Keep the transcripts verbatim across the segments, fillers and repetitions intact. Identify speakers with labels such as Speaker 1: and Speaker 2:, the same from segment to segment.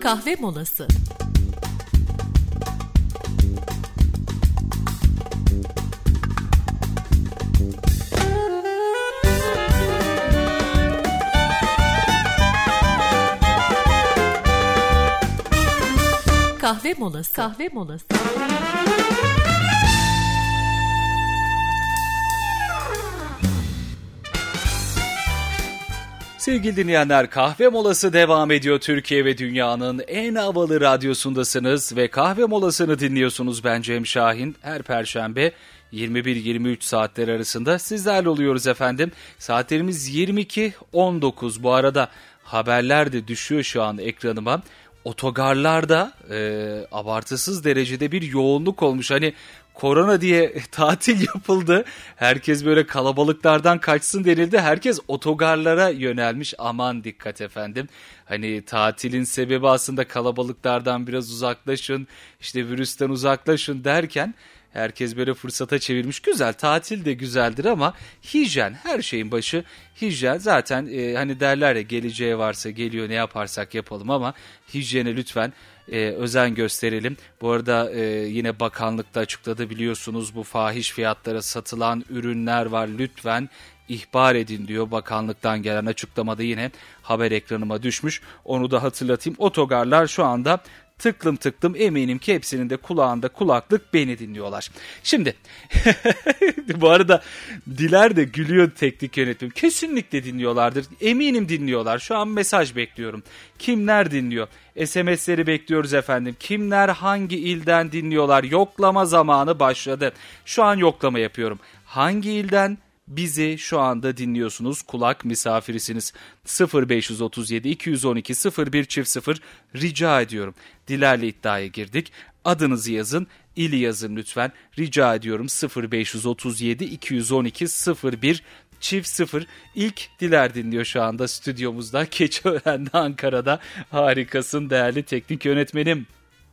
Speaker 1: Kahve molası. Kahve molası. Kahve molası.
Speaker 2: Sevgili dinleyenler, kahve molası devam ediyor. Türkiye ve dünyanın en havalı radyosundasınız ve kahve molasını dinliyorsunuz. Ben Cem Şahin. Her perşembe yirmi bir yirmi üç saatler arasında sizlerle oluyoruz efendim. Saatlerimiz yirmi iki on dokuz. Bu arada haberler de düşüyor şu an ekranıma. Otogarlarda e, abartısız derecede bir yoğunluk olmuş. Hani korona diye tatil yapıldı. Herkes böyle kalabalıklardan kaçsın denildi. Herkes otogarlara yönelmiş. Aman dikkat efendim. Hani tatilin sebebi aslında kalabalıklardan biraz uzaklaşın, işte virüsten uzaklaşın derken herkes böyle fırsata çevirmiş. Güzel, tatil de güzeldir ama hijyen, her şeyin başı hijyen. Zaten e, hani derler ya, geleceğe varsa geliyor, ne yaparsak yapalım ama hijyene lütfen e, özen gösterelim. Bu arada e, yine bakanlıkta açıkladı, biliyorsunuz, bu fahiş fiyatlara satılan ürünler var. Lütfen ihbar edin diyor. Bakanlıktan gelen açıklamada yine haber ekranıma düşmüş. Onu da hatırlatayım. Otogarlar şu anda tıklım tıklım, eminim ki hepsinin de kulağında kulaklık, beni dinliyorlar. Şimdi bu arada Diler de gülüyor, teknik yönetim. Kesinlikle dinliyorlardır. Eminim dinliyorlar. Şu an mesaj bekliyorum. Kimler dinliyor? S M S'leri bekliyoruz efendim. Kimler hangi ilden dinliyorlar? Yoklama zamanı başladı. Şu an yoklama yapıyorum. Hangi ilden bizi şu anda dinliyorsunuz? Kulak misafirisiniz. sıfır beş otuz yedi iki on iki sıfır bir çift sıfır rica ediyorum. Dilerle iddiaya girdik. Adınızı yazın, ili yazın lütfen. Rica ediyorum. sıfır beş otuz yedi iki on iki sıfır bir çift sıfır. İlk Diler dinliyor şu anda stüdyomuzda. Keçiören'de, Ankara'da. Harikasın değerli teknik yönetmenim.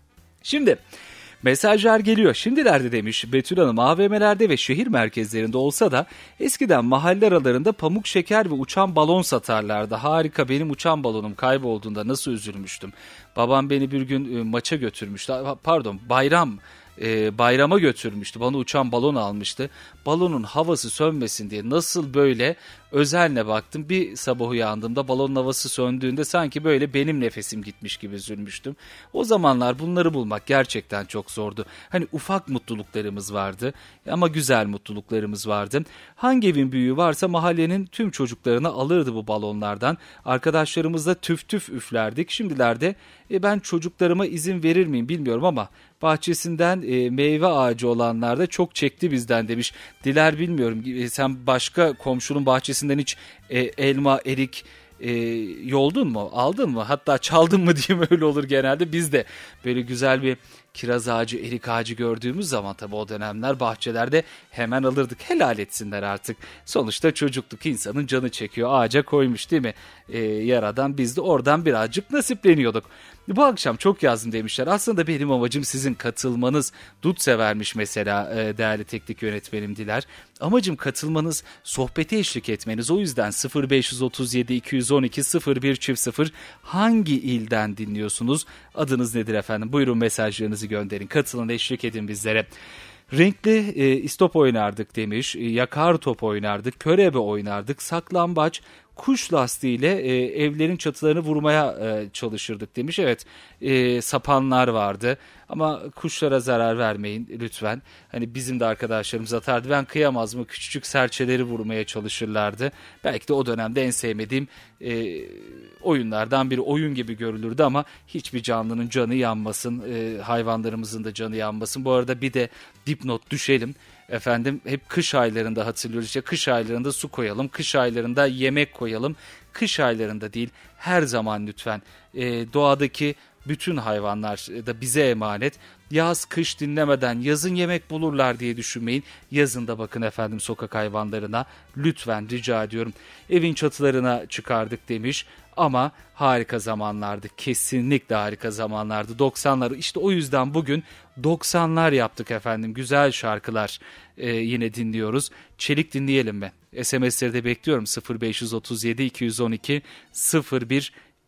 Speaker 2: Şimdi mesajlar geliyor. Şimdilerde demiş Betül Hanım, A V M'lerde ve şehir merkezlerinde olsa da eskiden mahalle aralarında pamuk şeker ve uçan balon satarlardı. Harika, benim uçan balonum kaybolduğunda nasıl üzülmüştüm. Babam beni bir gün maça götürmüştü. Pardon, bayram e, bayrama götürmüştü. Bana uçan balon almıştı. Balonun havası sönmesin diye nasıl böyle özenle baktım. Bir sabah uyandığımda balonun havası söndüğünde sanki böyle benim nefesim gitmiş gibi üzülmüştüm. O zamanlar bunları bulmak gerçekten çok zordu. Hani ufak mutluluklarımız vardı ama güzel mutluluklarımız vardı. Hangi evin büyüğü varsa mahallenin tüm çocuklarını alırdı bu balonlardan. Arkadaşlarımızla tüf tüf üflerdik. Şimdilerde e, ben çocuklarıma izin verir miyim bilmiyorum ama bahçesinden e, meyve ağacı olanlar da çok çekti bizden demiş. Diler, bilmiyorum, e, sen başka komşunun bahçesinden hiç e, elma, erik e, yoldun mu, aldın mı, hatta çaldın mı diyeyim, öyle olur genelde. Biz de böyle güzel bir kiraz ağacı, erik ağacı gördüğümüz zaman tabii o dönemler bahçelerde hemen alırdık. Helal etsinler artık. Sonuçta çocukluk, insanın canı çekiyor, ağaca koymuş değil mi? E, yaradan, biz de oradan birazcık nasipleniyorduk. Bu akşam çok yazdım demişler. Aslında benim amacım sizin katılmanız. Dut severmiş mesela e, değerli teknik yönetmenim Diler. Amacım katılmanız, sohbete eşlik etmeniz. O yüzden sıfır beş otuz yedi iki on iki sıfır bir çift sıfır hangi ilden dinliyorsunuz? Adınız nedir efendim? Buyurun mesajlarınızı gönderin. Katılın, eşlik edin bizlere. Renkli e, istop oynardık demiş, e, yakar top oynardık, körebe oynardık, saklambaç, kuş lastiğiyle e, evlerin çatılarını vurmaya e, çalışırdık demiş. Evet, e, sapanlar vardı ama kuşlara zarar vermeyin lütfen. Hani bizim de arkadaşlarımız atardı. Ben kıyamaz mı, küçücük serçeleri vurmaya çalışırlardı. Belki de o dönemde en sevmediğim e, oyunlardan biri, oyun gibi görülürdü ama hiçbir canlının canı yanmasın, e, hayvanlarımızın da canı yanmasın. Bu arada bir de dipnot düşelim. Efendim, hep kış aylarında hatırlıyoruz, işte kış aylarında su koyalım, kış aylarında yemek koyalım, kış aylarında değil, her zaman lütfen e, doğadaki bütün hayvanlar da bize emanet. Yaz kış dinlemeden yazın yemek bulurlar diye düşünmeyin. Yazın da bakın efendim sokak hayvanlarına, lütfen rica ediyorum. Evin çatılarına çıkardık demiş ama harika zamanlardı, kesinlikle harika zamanlardı doksanlar. İşte o yüzden bugün doksanlar yaptık efendim, güzel şarkılar e, yine dinliyoruz. Çelik dinleyelim mi? S M S'leri de bekliyorum. sıfır beş otuz yedi iki on iki sıfır bir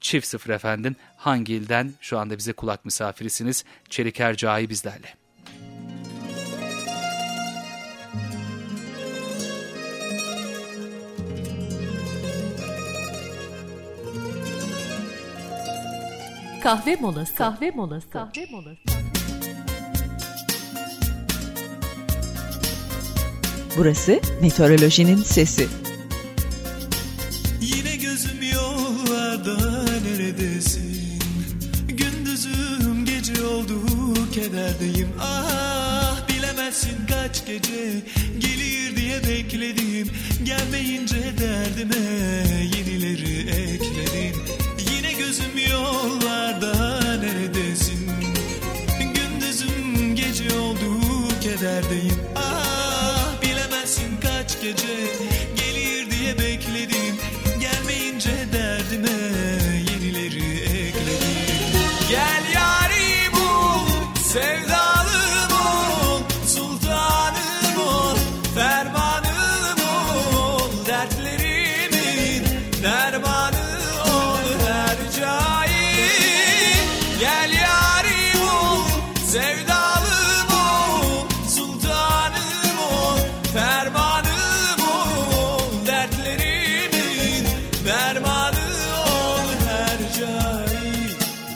Speaker 2: çift sıfır efendim. Hangi ilden şu anda bize kulak misafirisiniz? Çelik Ercai bizlerle.
Speaker 1: Kahve molası. Kahve molası. Kahve molası.
Speaker 3: Burası meteorolojinin sesi.
Speaker 4: Yine gözüm yollarda, neredesin? Gündüzüm gece oldu, kederdeyim. Ah, bilemezsin kaç gece gelir diye bekledim. Gelmeyince derdime yenileri ekledin. Yine gözüm yollarda, neredesin? Gündüzüm gece oldu, kederdeyim. Ah, bilemezsin kaç gece gelir diye bekledim. Gelmeyince derdime yenileri ekledim. Gel yarim ol, sevdalım ol, sultanım ol, fermanım ol, dertlerimin dermanı ol her cahil. Gel yarim ol, sevdalım ol, sultanım ol, fermanım ol, dertlerimin dermanı ol her cahil.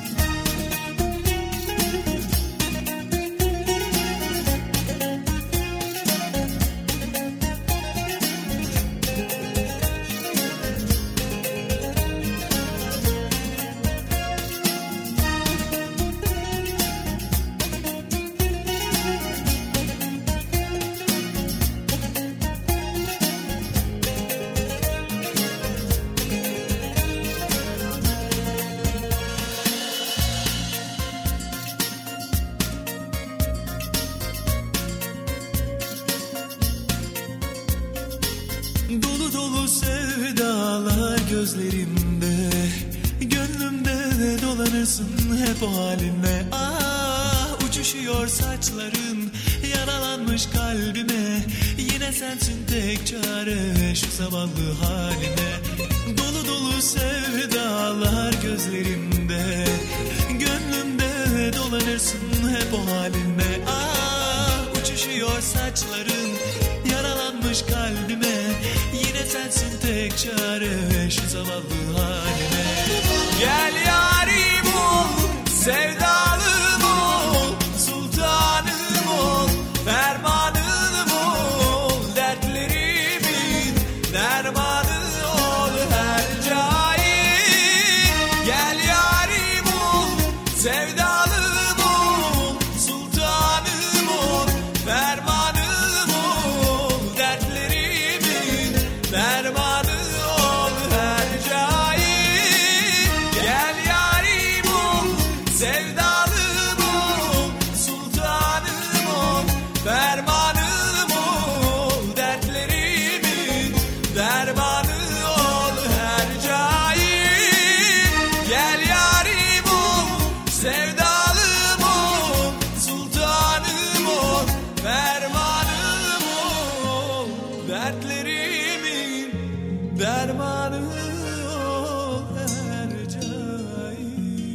Speaker 4: Dolu dolu sevdalar gözlerimde, gönlümde dolanırsın hep o halinle. Ah, uçuşuyor saçların, yaralanmış kalbime. Yine sensin tek çare şu zavallı haline. Dolu dolu sevdalar gözlerimde, gönlümde dolanırsın hep o halinle. Ah, uçuşuyor saçların, yaralanmış kalbime. Yine sensin tek çare şu zavallı halime. Gel yarim ol, sevdalım ol, sultanım ol, fermanım ol, dertlerimin dermanı ol her cahil. Gel yarim ol, sevdalım ol, sultanım ol, fermanım ol, dertlerimin dermanı ol her cahil. Gel yarim ol, sevdalım ol, sultanım ol, fermanım ol, dertlerimin dermanı ol her cahil. Gel yarim ol, sevdalım ol, sultanım ol, fermanım ol, dertlerimin dermanı ol her cahil.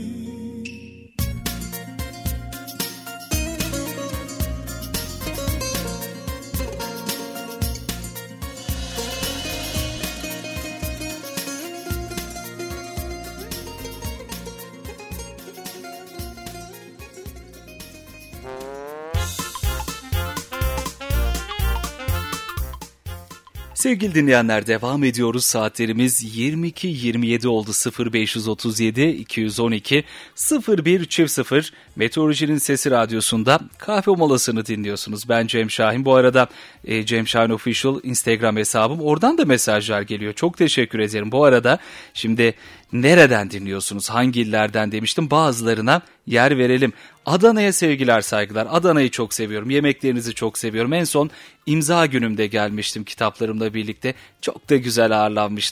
Speaker 2: Sevgili dinleyenler, devam ediyoruz. Saatlerimiz yirmi iki yirmi yedi oldu. sıfır beş otuz yedi iki yüz on iki sıfır bir çift sıfır Meteorolojinin Sesi Radyosu'nda kahve molasını dinliyorsunuz. Ben Cem Şahin. Bu arada e, Cem Şahin Official Instagram hesabım. Oradan da mesajlar geliyor. Çok teşekkür ederim. Bu arada şimdi nereden dinliyorsunuz? Hangi illerden demiştim. Bazılarına yer verelim. Adana'ya sevgiler, saygılar. Adana'yı çok seviyorum. Yemeklerinizi çok seviyorum. En son imza günümde gelmiştim kitaplarımla birlikte. Çok da güzel ağırlanmıştım.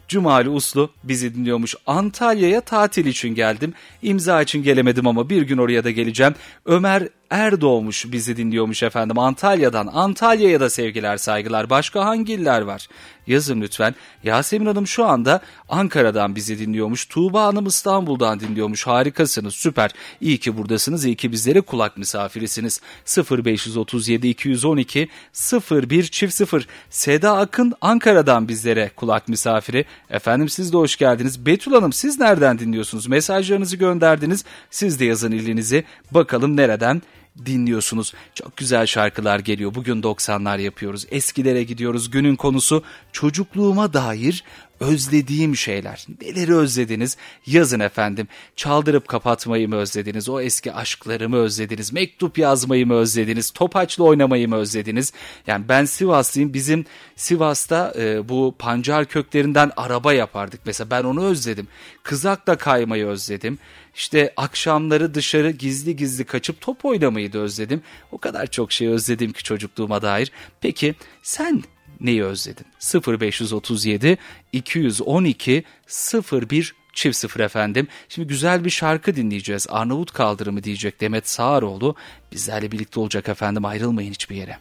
Speaker 2: Cumali Uslu bizi dinliyormuş. Antalya'ya tatil için geldim. İmza için gelemedim ama bir gün oraya da geleceğim. Ömer Erdoğmuş bizi dinliyormuş efendim Antalya'dan. Antalya'ya da sevgiler saygılar. Başka hangi iller var? Yazın lütfen. Yasemin Hanım şu anda Ankara'dan bizi dinliyormuş. Tuğba Hanım İstanbul'dan dinliyormuş. Harikasınız, süper. İyi ki buradasınız. İyi ki bizlere kulak misafirisiniz. sıfır beş otuz yedi iki yüz on iki sıfır bir çift sıfır. Seda Akın Ankara'dan bizlere kulak misafiri. Efendim siz de hoş geldiniz. Betül Hanım siz nereden dinliyorsunuz? Mesajlarınızı gönderdiniz. Siz de yazın ilinizi. Bakalım nereden dinliyorsunuz. Çok güzel şarkılar geliyor. Bugün doksanlar yapıyoruz. Eskilere gidiyoruz. Günün konusu çocukluğuma dair özlediğim şeyler. Neleri özlediniz? Yazın efendim. Çaldırıp kapatmayı mı özlediniz? O eski aşkları mı özlediniz? Mektup yazmayı mı özlediniz? Topaçla oynamayı mı özlediniz? Yani ben Sivaslıyım. Bizim Sivas'ta e, bu pancar köklerinden araba yapardık. Mesela ben onu özledim. Kızakla kaymayı özledim. İşte akşamları dışarı gizli gizli kaçıp top oynamayı da özledim. O kadar çok şey özledim ki çocukluğuma dair. Peki sen neyi özledin? sıfır beş otuz yedi iki yüz on iki sıfır bir çift sıfır efendim. Şimdi güzel bir şarkı dinleyeceğiz. Arnavut Kaldırımı diyecek Demet Sağaroğlu. Bizlerle birlikte olacak efendim. Ayrılmayın hiçbir yere.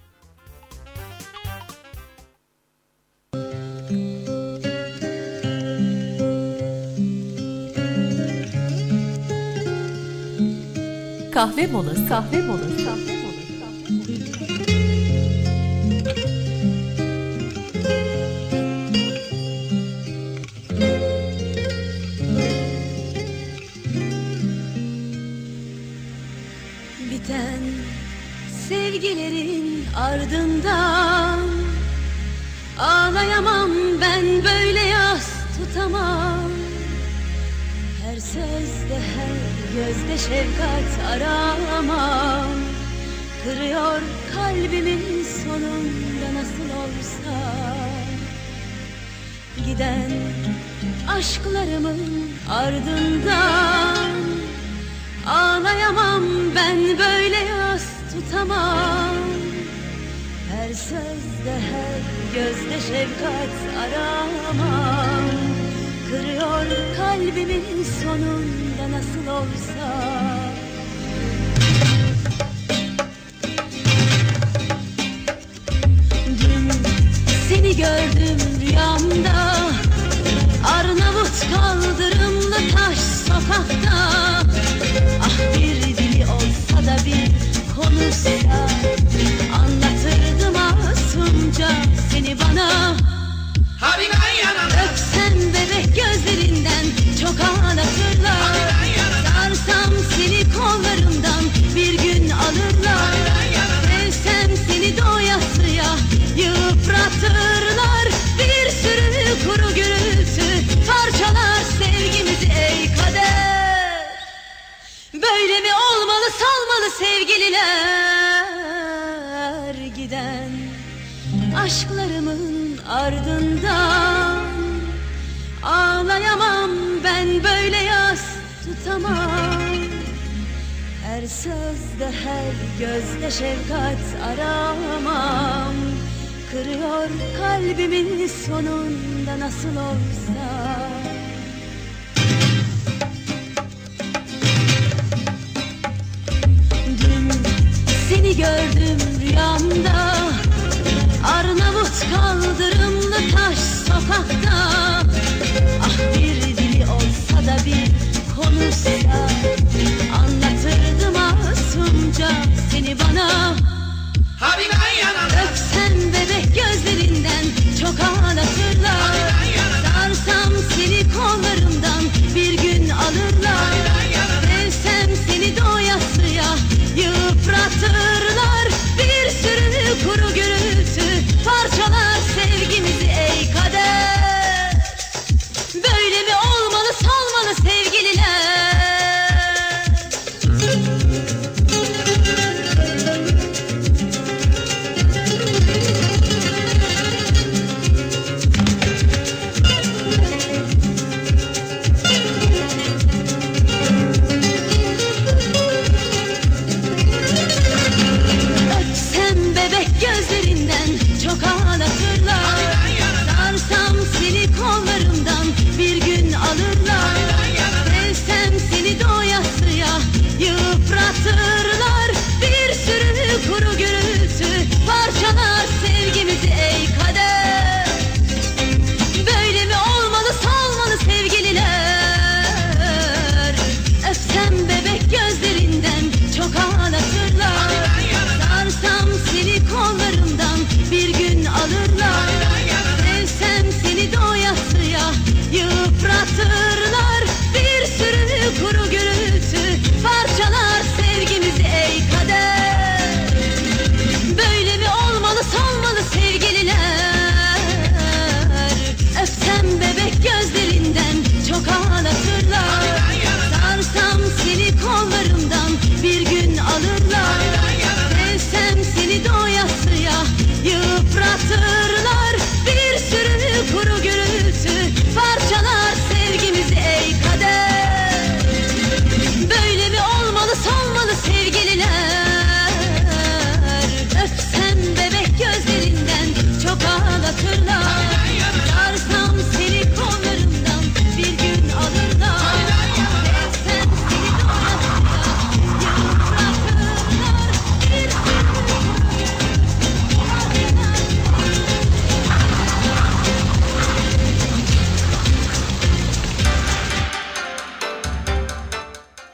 Speaker 1: Kahve molası, kahve molası, kahve molası.
Speaker 5: Biten sevgilerin ardından ağlayamam ben böyle yas tutamam. Her sözde her gözde şefkat aramam. Kırıyor kalbimin sonunda nasıl olsa. Giden aşklarımın ardından ağlayamam ben böyle yas tutamam. Her sözde her gözde şefkat aramam. Kırıyor kalbimin sonunda nasıl olsa. Dün seni gördüm rüyamda, Arnavut kaldırımlı taş sokakta. Ah bir dili olsa da bir konuşsa, anlatırdım masumca seni bana. Öpsem bebek gözlerinden çok ağlatırlar. Sarsam seni kollarımdan bir gün alırlar. Sevsem seni doyasıya yıpratırlar. Bir sürü kuru gürültü parçalar sevgimizi ey kader. Böyle mi olmalı salmalı sevgililer? Giden aşklarımın ardından ağlayamam ben böyle yas tutamam. Her sözde her gözde şefkat aramam. Kırıyor kalbimin sonunda nasıl olsa. Dün seni gördüm rüyamda, Arnavut kaldırımlı taş sokakta. Ah bir dili olsa da bir konuşsa, anlatırdım masumca seni bana. Öpsem bebek gözlerinden çok ağlatırlar. Sarsam seni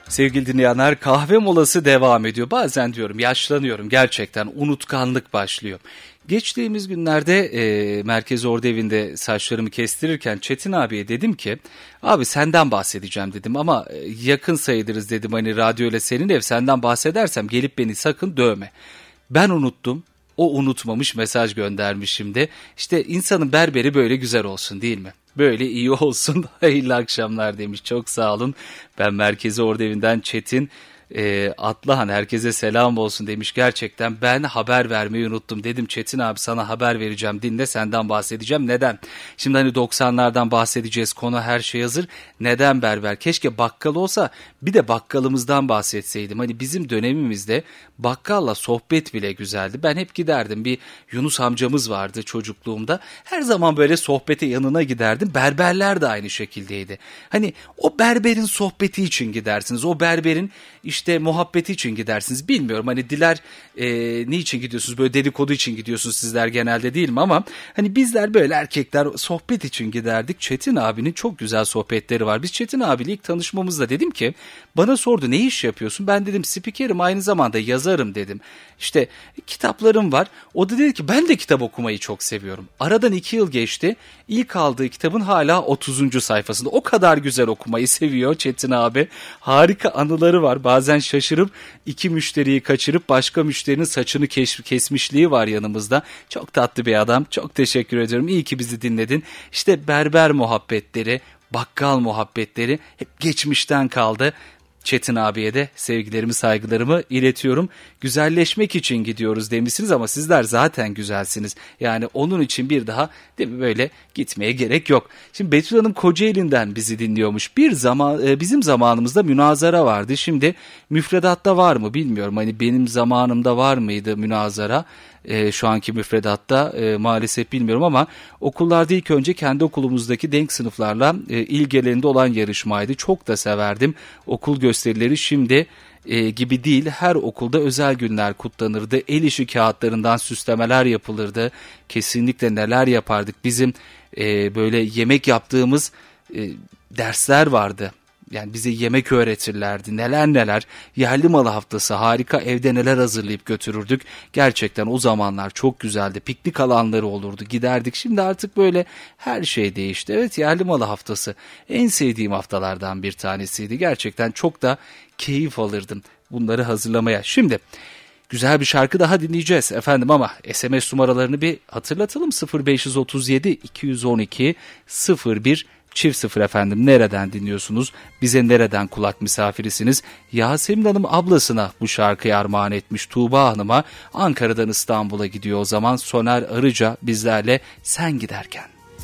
Speaker 2: Sevgili dinleyenler, kahve molası devam ediyor. Bazen diyorum yaşlanıyorum, gerçekten unutkanlık başlıyor. Geçtiğimiz günlerde e, Merkez Ordu Evi'nde saçlarımı kestirirken Çetin abiye dedim ki abi senden bahsedeceğim dedim ama yakın sayılırız dedim, hani radyoyla senin ev, senden bahsedersem gelip beni sakın dövme. Ben unuttum. O unutmamış, mesaj göndermiş şimdi. İşte insanın berberi böyle güzel olsun değil mi? Böyle iyi olsun. Hayırlı akşamlar demiş. Çok sağ olun. Ben Merkezi Ordu Evi'nden Çetin e, Atlıhan, herkese selam olsun demiş. Gerçekten ben haber vermeyi unuttum. Dedim Çetin abi sana haber vereceğim. Dinle, senden bahsedeceğim. Neden? Şimdi hani doksanlardan bahsedeceğiz. Konu her şey hazır. Neden berber? Keşke bakkal olsa bir de bakkalımızdan bahsetseydim. Hani bizim dönemimizde bakkalla sohbet bile güzeldi. Ben hep giderdim. Bir Yunus amcamız vardı çocukluğumda. Her zaman böyle sohbete yanına giderdim. Berberler de aynı şekildeydi. Hani o berberin sohbeti için gidersiniz. O berberin işte muhabbeti için gidersiniz. Bilmiyorum hani diler e, niçin gidiyorsunuz? Böyle dedikodu için gidiyorsunuz sizler genelde, değil mi? Ama hani bizler böyle erkekler sohbet için giderdik. Çetin abinin çok güzel sohbetleri var. Biz Çetin abiyle ilk tanışmamızda dedim ki, bana sordu ne iş yapıyorsun? Ben dedim spikerim, aynı zamanda yazarım dedim. İşte kitaplarım var. O da dedi ki ben de kitap okumayı çok seviyorum. Aradan iki yıl geçti. İlk aldığı kitabın hala otuzuncu sayfasında. O kadar güzel okumayı seviyor Çetin abi. Harika anıları var. Bazen şaşırıp iki müşteriyi kaçırıp başka müşterinin saçını kes- kesmişliği var yanımızda. Çok tatlı bir adam. Çok teşekkür ediyorum. İyi ki bizi dinledin. İşte berber muhabbetleri, bakkal muhabbetleri hep geçmişten kaldı. Çetin abiye de sevgilerimi, saygılarımı iletiyorum. Güzelleşmek için gidiyoruz demişsiniz ama sizler zaten güzelsiniz. Yani onun için bir daha değil mi, böyle gitmeye gerek yok. Şimdi Betül Hanım Kocaeli'nden bizi dinliyormuş. Bir zaman bizim zamanımızda münazara vardı. Şimdi müfredatta var mı bilmiyorum. Hani benim zamanımda var mıydı münazara? E, şu anki müfredatta e, maalesef bilmiyorum ama okullarda ilk önce kendi okulumuzdaki denk sınıflarla e, ilgilerinde olan yarışmaydı. Çok da severdim. Okul gösterileri şimdi e, gibi değil. Her okulda özel günler kutlanırdı. El işi kağıtlarından süslemeler yapılırdı. Kesinlikle neler yapardık. Bizim e, böyle yemek yaptığımız e, dersler vardı. Yani bize yemek öğretirlerdi, neler neler. Yerli malı haftası, harika, evde neler hazırlayıp götürürdük. Gerçekten o zamanlar çok güzeldi. Piknik alanları olurdu, giderdik. Şimdi artık böyle her şey değişti. Evet, yerli malı haftası en sevdiğim haftalardan bir tanesiydi. Gerçekten çok da keyif alırdım bunları hazırlamaya. Şimdi güzel bir şarkı daha dinleyeceğiz efendim ama S M S numaralarını bir hatırlatalım. sıfır beş otuz yedi iki yüz on iki sıfır bir çift sıfır efendim. Nereden dinliyorsunuz? Bize nereden kulak misafirisiniz? Yasemin Hanım ablasına bu şarkıyı armağan etmiş, Tuğba Hanım'a. Ankara'dan İstanbul'a gidiyor o zaman. Soner Arıca bizlerle Sen Giderken.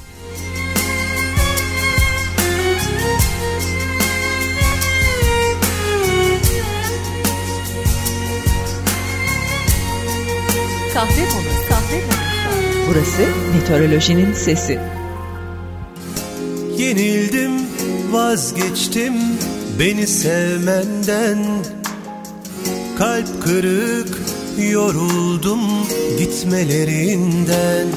Speaker 1: Kahve molası, kahve molası.
Speaker 3: Burası meteorolojinin sesi.
Speaker 4: Yenildim, vazgeçtim beni sevmenden. Kalp kırık, yoruldum gitmelerinden.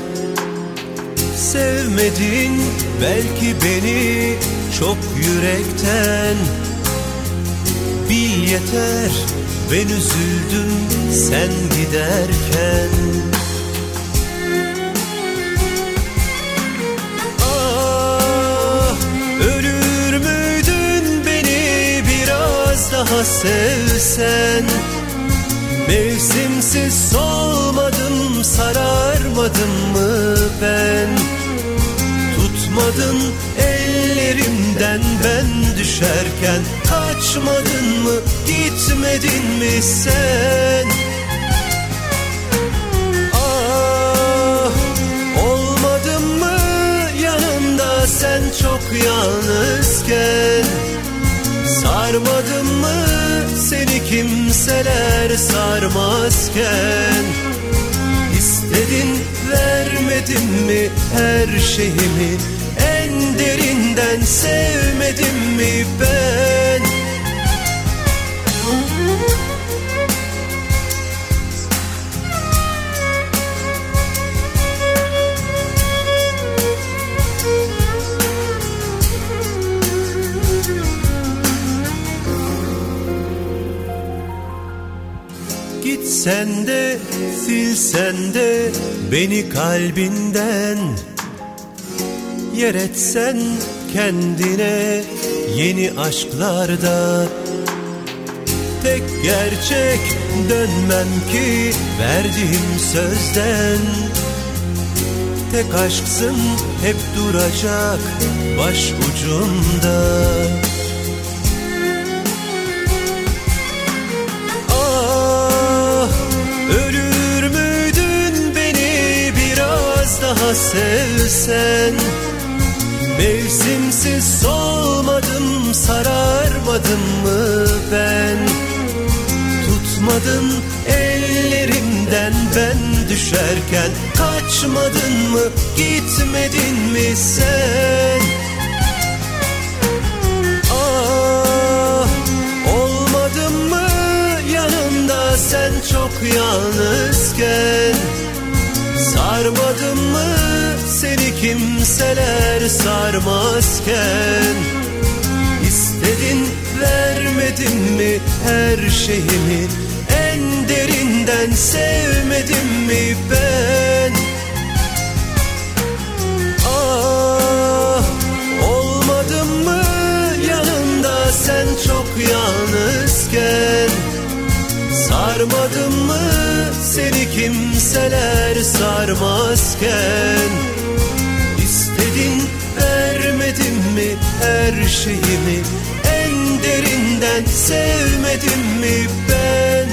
Speaker 4: Sevmedin belki beni çok yürekten. Bil yeter, ben üzüldüm sen giderken. Daha sevsen, mevsimsiz solmadım, sararmadım mı ben? Tutmadın ellerimden ben düşerken, kaçmadın mı, gitmedin mi sen? Ah, olmadın mı yanımda sen çok yalnızken? Sarmadın mı seni kimseler sarmazken? İstedin vermedim mi her şeyimi? En derinden sevmedim mi ben? Gitsen de silsen de beni kalbinden, yer etsen kendine yeni aşklarda. Tek gerçek dönmem ki verdiğim sözden. Tek aşksın hep duracak baş ucumda. Ah, ölür müydün beni biraz daha sevsen? Mevsimsiz solmadım, sararmadım mı ben? Tutmadın ellerimden ben düşerken, kaçmadın mı, gitmedin mi sen? Ah, olmadın mı yanımda sen çok yalnızken? Sarmadın mı seni kimseler sarmazken? İstedin vermedim mi her şeyimi? En derinden sevmedim mi ben? Ah, olmadın mı yanımda sen çok yalnızken? Sarmadın mı seni kimseler sarmazken? İstedin vermedim mi her şeyimi? En derinden sevmedim mi ben?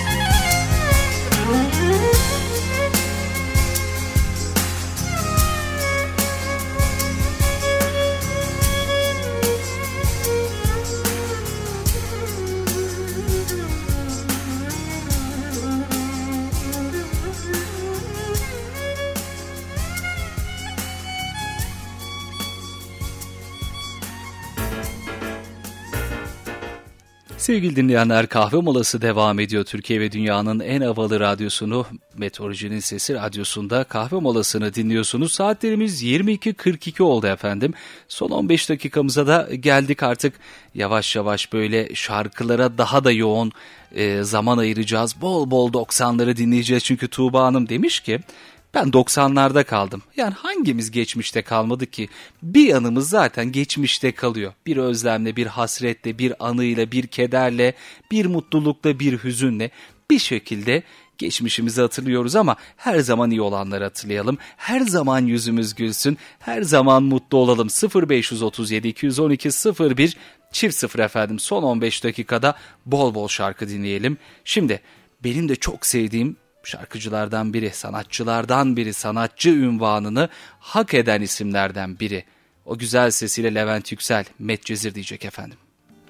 Speaker 2: Sevgili dinleyenler, kahve molası devam ediyor. Türkiye ve dünyanın en havalı radyosunu, Meteorolojinin Sesi radyosunda kahve molasını dinliyorsunuz. Saatlerimiz yirmi iki kırk iki oldu efendim. Son on beş dakikamıza da geldik artık. Yavaş yavaş böyle şarkılara daha da yoğun e, zaman ayıracağız. Bol bol doksanları dinleyeceğiz. Çünkü Tuğba Hanım demiş ki, ben doksanlarda kaldım. Yani hangimiz geçmişte kalmadı ki? Bir yanımız zaten geçmişte kalıyor. Bir özlemle, bir hasretle, bir anıyla, bir kederle, bir mutlulukla, bir hüzünle bir şekilde geçmişimizi hatırlıyoruz ama her zaman iyi olanları hatırlayalım. Her zaman yüzümüz gülsün, her zaman mutlu olalım. sıfır beş otuz yedi iki on iki sıfır bir çift sıfır efendim. Son on beş dakikada bol bol şarkı dinleyelim. Şimdi benim de çok sevdiğim şarkıcılardan biri, sanatçılardan biri, sanatçı unvanını hak eden isimlerden biri. O güzel sesiyle Levent Yüksel, Medcezir diyecek efendim.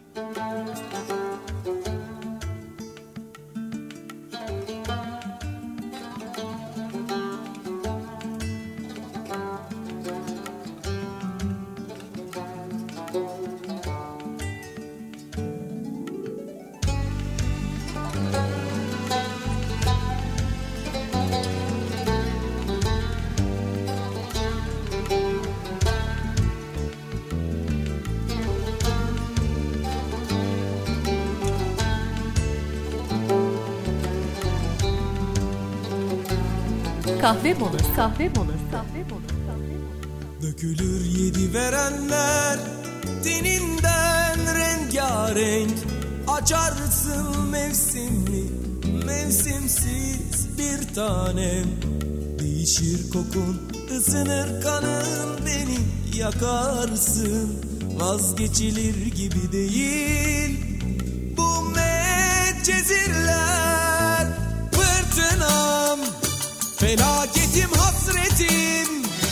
Speaker 1: Kahve molası, kahve molası, kahve molası, kahve molası.
Speaker 6: Dökülür yedi verenler teninden rengarenk, açarsın mevsimli, mevsimsiz bir tanem. Değişir kokun, ısınır kanın, beni yakarsın. Vazgeçilir gibi değil bu medcezirler. Fırtınam, felaketim, hasretim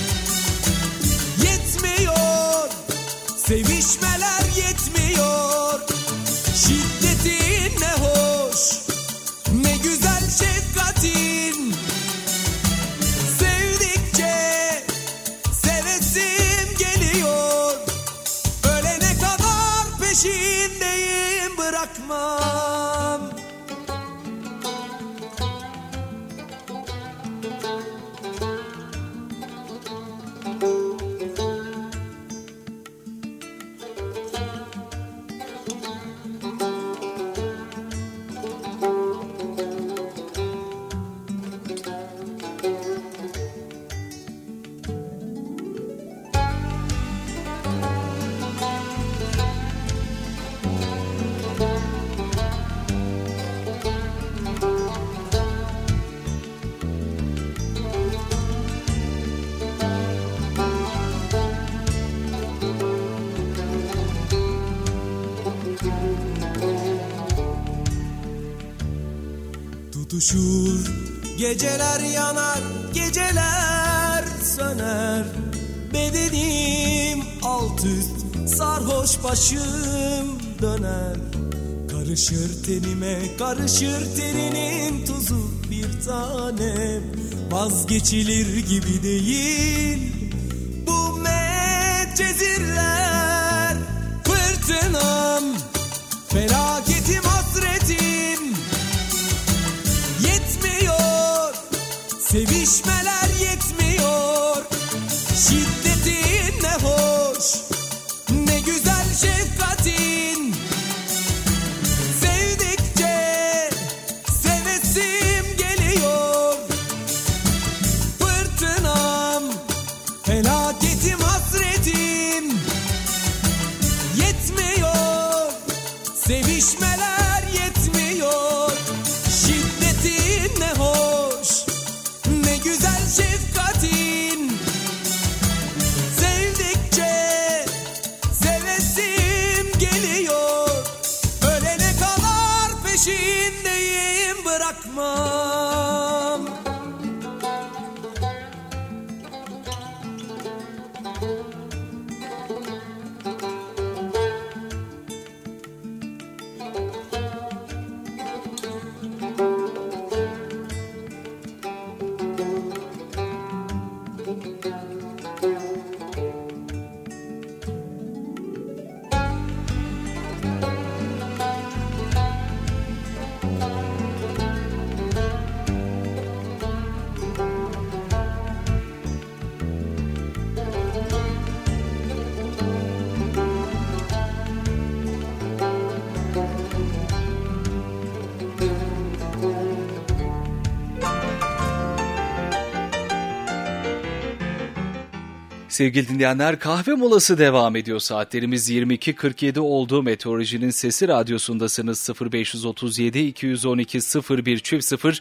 Speaker 6: yetmiyor, sevişmeler yetmiyor. Şiddetin ne hoş, ne güzel şefkatin. Sevdikçe sevesim geliyor. Ölene kadar peşindeyim, bırakmam. tutuşur. Geceler yanar, geceler söner. Bedenim alt üst, sarhoş başım döner. Karışır tenime, karışır teninin tuzu bir tanem. Vazgeçilir gibi değil bu medcezirler. Fırtınam, felaketim, hasretim yetmiyor, sevişmeler yetmiyor. Şiddetin ne hoş, ne güzel şefkatin. Sevdikçe sevesim geliyor. Fırtınam, felaketim, hasretim yetmiyor, sevişmeler yetmiyor. Şiddetin ne hoş, ne güzel şefkatin. Sevdikçe sevesim geliyor. Ölene kadar peşindeyim, bırakmam.
Speaker 2: Sevgili dinleyenler, kahve molası devam ediyor. Saatlerimiz yirmi iki kırk yedi oldu. Meteorolojinin Sesi Radyosu'ndasınız. sıfır beş otuz yedi iki on iki sıfır bir çift sıfır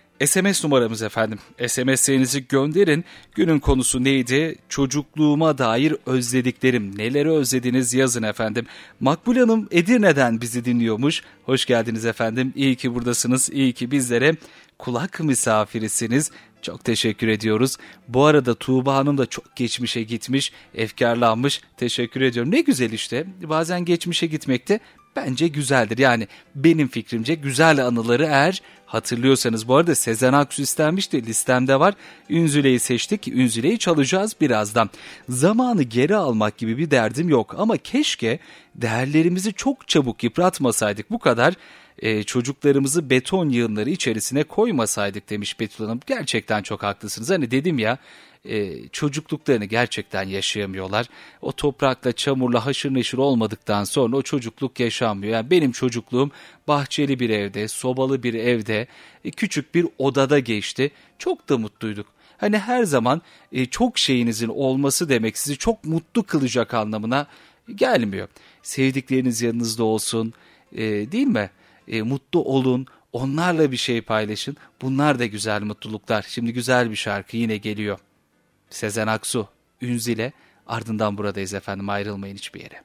Speaker 2: S M S numaramız efendim. S M S'lerinizi gönderin. Günün konusu neydi? Çocukluğuma dair özlediklerim. Neleri özlediniz yazın efendim. Makbule Hanım Edirne'den bizi dinliyormuş. Hoş geldiniz efendim. İyi ki buradasınız. İyi ki bizlere kulak misafirisiniz. Çok teşekkür ediyoruz. Bu arada Tuğba Hanım da çok geçmişe gitmiş, efkarlanmış. Teşekkür ediyorum. Ne güzel işte. Bazen geçmişe gitmek de bence güzeldir. Yani benim fikrimce güzel anıları eğer hatırlıyorsanız. Bu arada Sezen Aksu istenmişti, listemde var. Ünzüle'yi seçtik. Ünzüle'yi çalacağız birazdan. Zamanı geri almak gibi bir derdim yok ama keşke değerlerimizi çok çabuk yıpratmasaydık. Bu kadar e, çocuklarımızı beton yığınları içerisine koymasaydık demiş Betül Hanım. Gerçekten çok haklısınız. Hani dedim ya, e, çocukluklarını gerçekten yaşayamıyorlar. O toprakla, çamurla haşır neşir olmadıktan sonra o çocukluk yaşanmıyor. Yani benim çocukluğum bahçeli bir evde, sobalı bir evde, e, küçük bir odada geçti. Çok da mutluyduk. Hani her zaman e, çok şeyinizin olması demek sizi çok mutlu kılacak anlamına gelmiyor. Sevdikleriniz yanınızda olsun, e, değil mi? E, mutlu olun, onlarla bir şey paylaşın. Bunlar da güzel mutluluklar. Şimdi güzel bir şarkı yine geliyor. Sezen Aksu, Ünzile, ardından buradayız efendim, ayrılmayın hiçbir yere.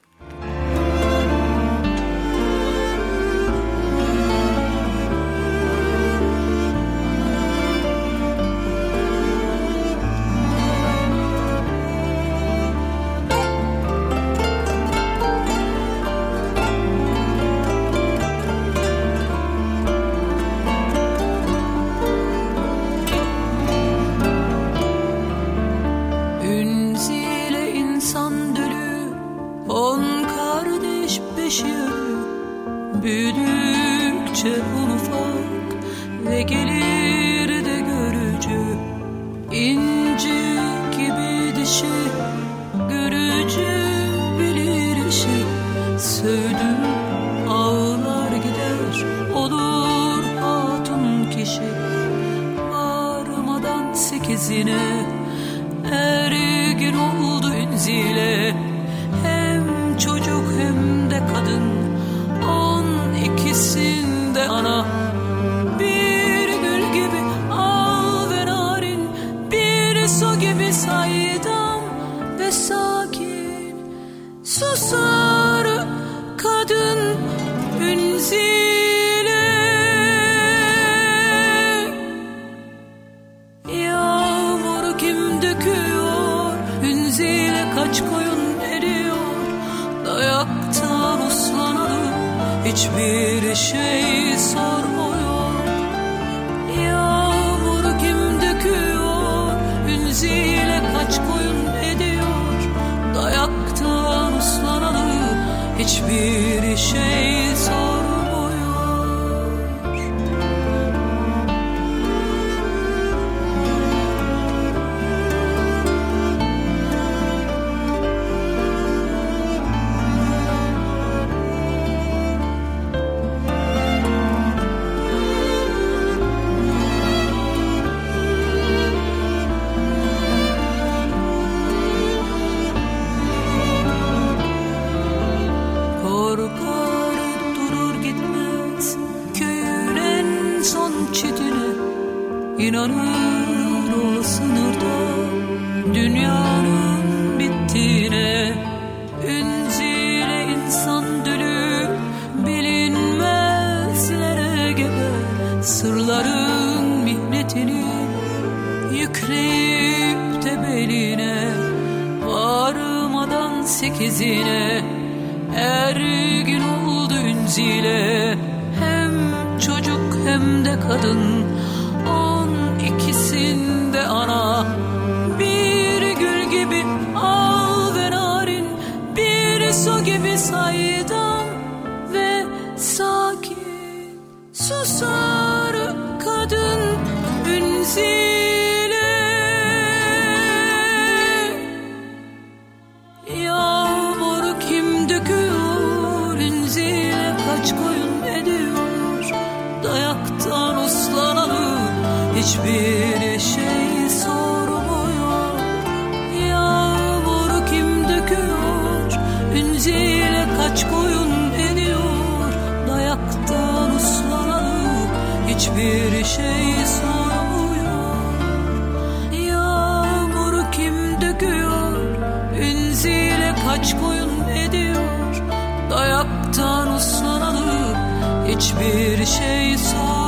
Speaker 7: Büyüdükçe un ufak ve gelir de görücü, inci gibi dişi, görücü bilir işi. Söydüm ağlar gider, olur hatun kişi. Varmadan sekizine ergin oldu Ünzile. Hem çocuk hem de kadın, on ikisinde ana. Bir gül gibi al ve narin, bir su gibi saydam ve sakin. Susar kadın Ünzile. kaç koyun eriyor, dayaktan uslanalı hiçbir şey sormuyor. Yağmuru kim döküyor, ünziyle kaç koyun ediyor, dayaktan uslanalı hiçbir şey sormuyor. İnanır o sınırda dünyanın bittiğine, ünziyle insan dölü bilinmezlere gebe, sırların mihnetini yükleyip de beline, varmadan sekizine ergin oldu ünziyle, hem çocuk hem de kadın, İkisinde ana, bir gül gibi al ve narin, bir su gibi saydam ve sakin susar kadın ünziyle. Yağmur kim döküyor, ünziyle kaç koyun ediyor, dayaktan uslanalı hiçbir şey sormuyor. Yağmuru kim döküyor, ünziyle kaç koyun ediyor, dayaktan uslanalı hiçbir şey sormuyor. Yağmuru kim döküyor, ünziyle kaç koyun ediyor, dayaktan uslanalı hiçbir şey sormuyor.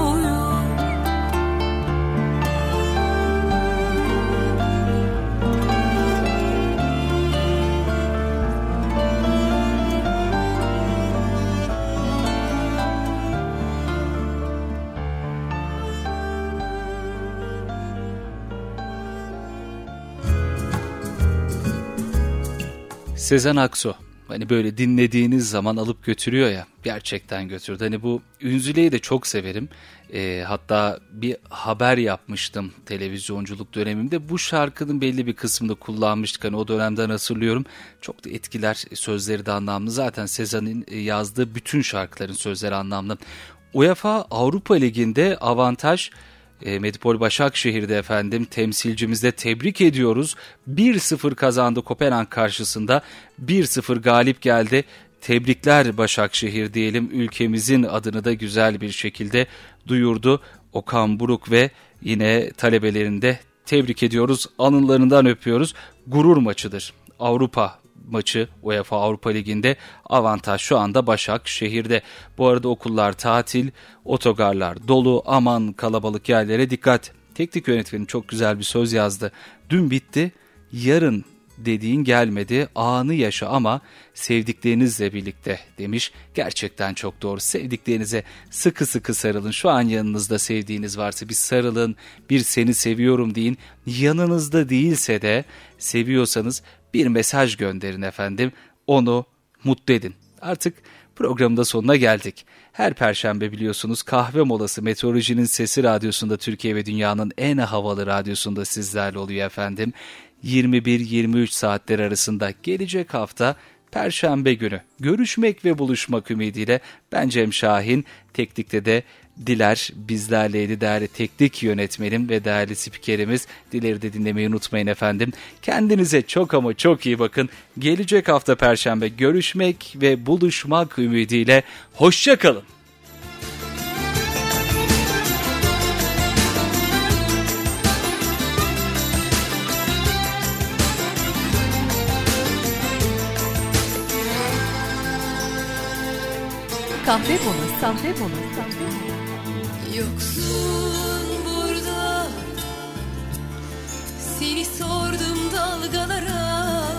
Speaker 2: Sezen Aksu, hani böyle dinlediğiniz zaman alıp götürüyor ya, gerçekten götürdü. Hani bu Ünzüle'yi de çok severim. E, hatta bir haber yapmıştım televizyonculuk dönemimde. Bu şarkının belli bir kısmını kullanmıştık. Hani o dönemden hatırlıyorum. Çok da etkiler, sözleri de anlamlı. Zaten Sezen'in yazdığı bütün şarkıların sözleri anlamlı. UEFA Avrupa Ligi'nde avantaj E, Medipol Başakşehir'de efendim, temsilcimizde tebrik ediyoruz. bir sıfır kazandı Kopenhag karşısında, bir sıfır galip geldi. Tebrikler Başakşehir diyelim, ülkemizin adını da güzel bir şekilde duyurdu. Okan Buruk ve yine talebelerini de tebrik ediyoruz, anılarından öpüyoruz. Gurur maçıdır Avrupa maçı, UEFA Avrupa Ligi'nde avantaj şu anda Başakşehir'de. Bu arada okullar tatil, otogarlar dolu, aman kalabalık yerlere dikkat. Teknik yönetmenim çok güzel bir söz yazdı. Dün bitti, yarın dediğin gelmedi, anı yaşa ama sevdiklerinizle birlikte demiş. Gerçekten çok doğru. Sevdiklerinize sıkı sıkı sarılın. Şu an yanınızda sevdiğiniz varsa bir sarılın, bir seni seviyorum deyin. Yanınızda değilse de seviyorsanız bir mesaj gönderin efendim, onu mutlu edin. Artık programda sonuna geldik. Her perşembe biliyorsunuz kahve molası Meteorolojinin Sesi Radyosu'nda, Türkiye ve dünyanın en havalı radyosunda sizlerle oluyor efendim. yirmi bir yirmi üç saatler arasında gelecek hafta Perşembe günü görüşmek ve buluşmak ümidiyle ben Cem Şahin, teknikte de Diler bizlerleydi, değerli teknik yönetmenim ve değerli spikerimiz. Diler'i de dinlemeyi unutmayın efendim. Kendinize çok ama çok iyi bakın. Gelecek hafta Perşembe görüşmek ve buluşmak ümidiyle hoşça kalın.
Speaker 1: Kahve molası, kahve molası, kahve molası.
Speaker 5: Yoksun burada, seni sordum dalgalara.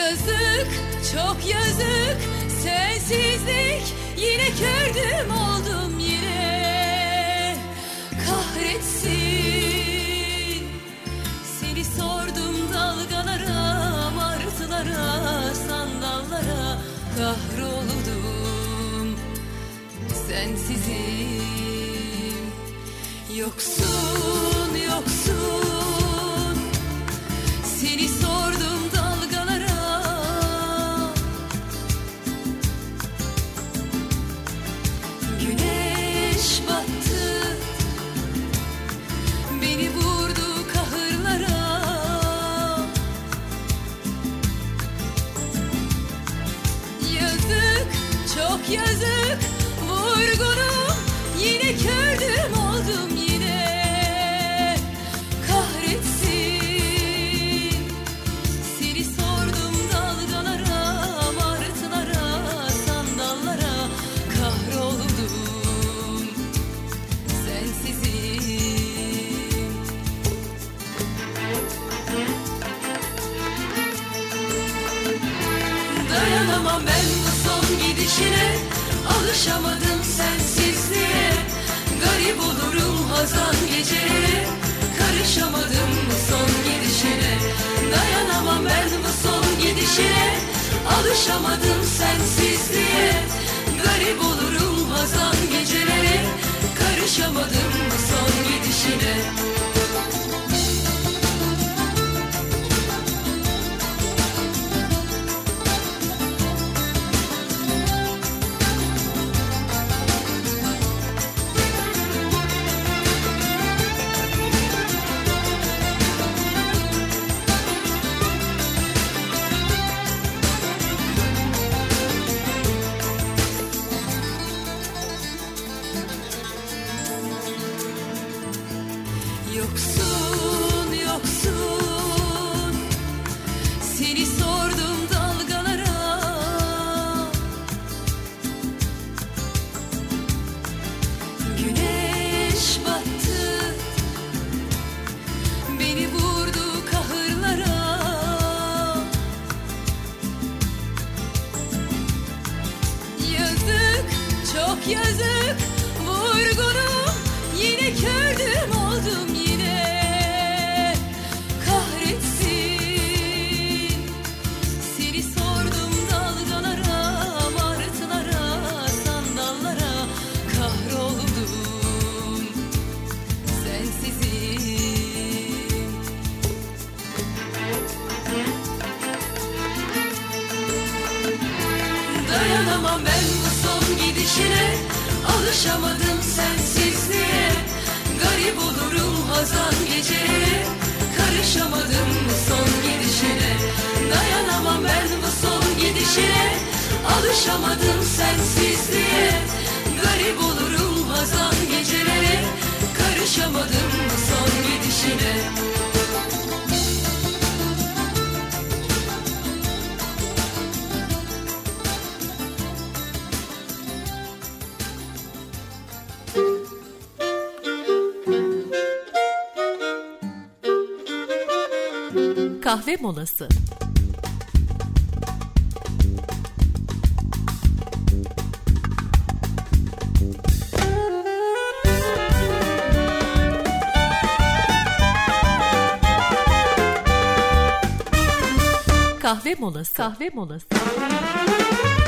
Speaker 7: Yazık, çok yazık, sensizlik, yine kördüm oldum yine. Kahretsin, seni sordum dalgalara, martılara, sandallara, kahroldum sensizim. Yoksun, yoksun, seni sordum dalgalara. Güneş battı, beni vurdu kahırlara. Yazık, çok yazık, vurgunum, yine kördüm oldum yine. Kahretsin, seni sordum dalgalara, martılara, sandallara, kahroldum sensizim. Dayanamam ben bu son gidişine, alışamadım sensizliğe. Garip olurum hazan gecelere, karışamadım bu son gidişine. Dayanamam ben bu son gidişine, alışamadım sensizliğe. Garip olurum hazan gecelere, karışamadım bu son gidişine. Yoksun, yoksun, seni sordum dalgalara. Güneş battı, beni vurdu kahırlara. Yazık, çok yazık, vurgunum, yine kördüm oldum yine. Kahretsin, seni sordum dalgalara, martılara, sandallara, kahroldum sensizim. Dayanamam ben bu son gidişine, alışamadım sensizliğe. Garip olurum hazan gecelere, karışamadım bu son gidişine. Dayanamam ben bu son gidişine, alışamadım sensizliğe. Garip olurum hazan gecelere, karışamadım bu son gidişine.
Speaker 1: Kahve molası. Kahve molası. Kahve molası.